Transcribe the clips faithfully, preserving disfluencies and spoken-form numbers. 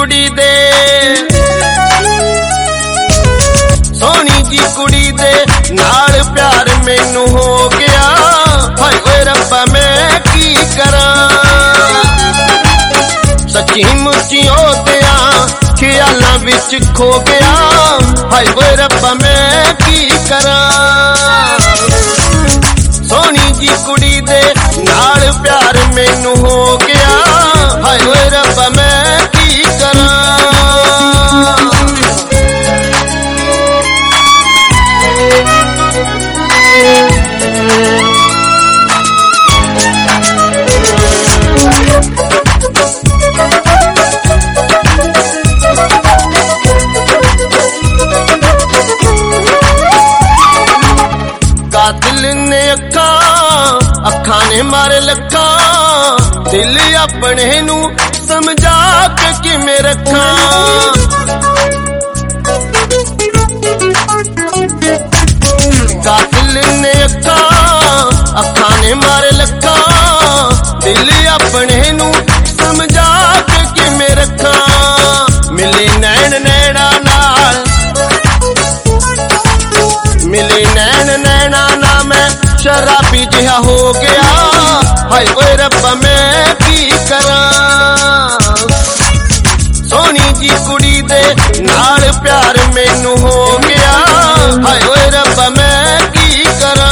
कुड़ी दे सोहनी जी कुड़ी दे नाल प्यार मैनू हो गया। हाय ओए रब्बा मैं की करां सच्ची मुच्ची ओदियां ख्यालां विच खो गया। हाय ओए रब्बा मैं की करां सोहनी जी कुड़ी दे नाल प्यार मैनू हो गया। हाय ओए रब्बा मैं की करां दिल ने अखा अखा ने मारे लखा दिल अपने नू समझा के किमें रखा। दिल ने अखा अखा ने मारे लखा दिल अपने नू समझा के किमें रखा। मिले नैन नैना नाल मिले नैन नैना ना मैं शराबी जिहा हो गया। हाय ओए रब्बा मैं की करां सोहनी जी कुड़ी दे नाल प्यार मैनू हो गया। हाय ओए रब्बा मैं की करां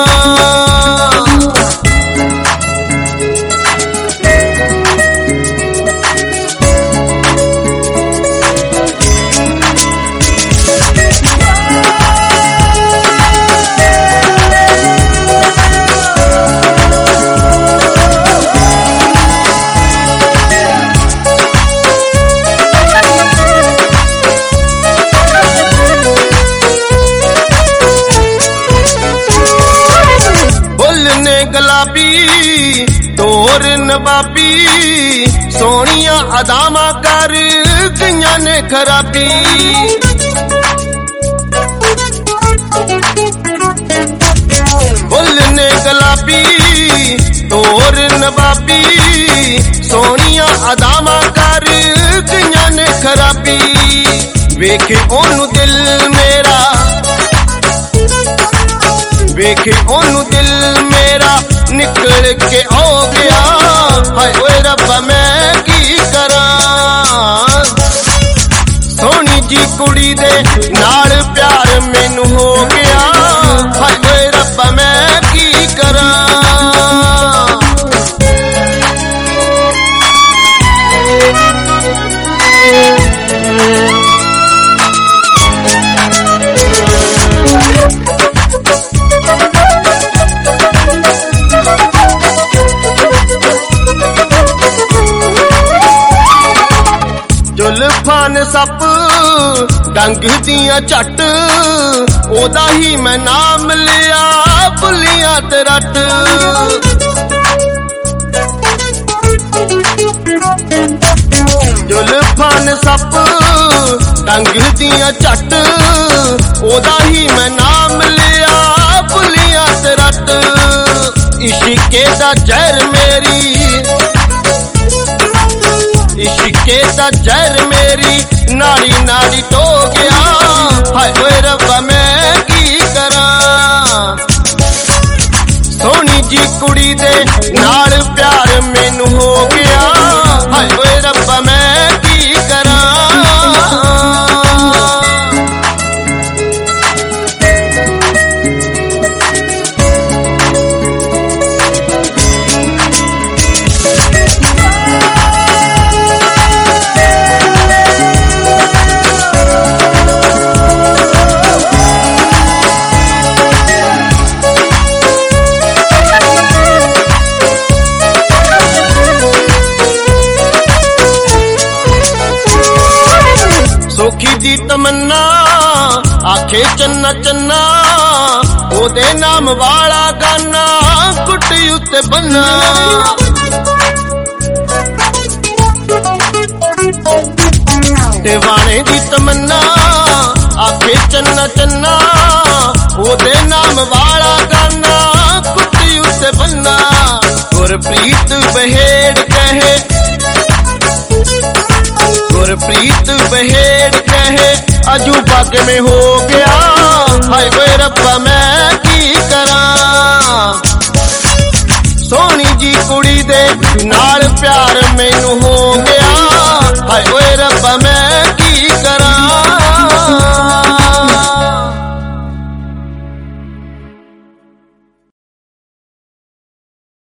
गुलाबी तोर नवाबी सोहनिया अदामा कर गईयां ने खराबी। फुल ने गुलाबी तोर नवाबी सोहनिया अदामा कर गईयां ने खराबी। वेखे ओनू दिल मेरा वेखे ओनू दिल मेरा निकल के हो गया। हाय ओए रब्बा मैं की करां सोहनी जी कुड़ी दे नाल प्यार मैनू हो गया। हाय ओए रब्बा मैं की करां जुल्फान सप डंग दियां झट ओदा ही मैं नाम लिया भुलिया ते रट। जुल्फान सप डंग दियां झट ओदा ही मैं नाम लिया भुलिया ते रट। इश्के दा जहर मेरी इश्के दा जहर मेरी नाड़ी नाड़ी तो गया। हाय ओए रब्बा मैं की करां सोहनी जी कुड़ी दे नाल प्यार मैनू हो गया। हाय ओए रब्बा मैं की करां सोखी दी तमन्ना आखे चन्ना चन्ना ओदे नाम वाला गाना कुटी उत्ते बन्ना। दीवाने दी तमन्ना आखे चन्ना चन्ना ओदे नाम वाला गाना कुटी उत्ते बन्ना। गुरप्रीत बहेड़ कहे गुर गुरप्रीत बहेड़ कहे अजूबा किवें हो गया, हाय ओए रब्बा मैं की करां। सोहनी जी कुड़ी दे नाल प्यार मैनू हो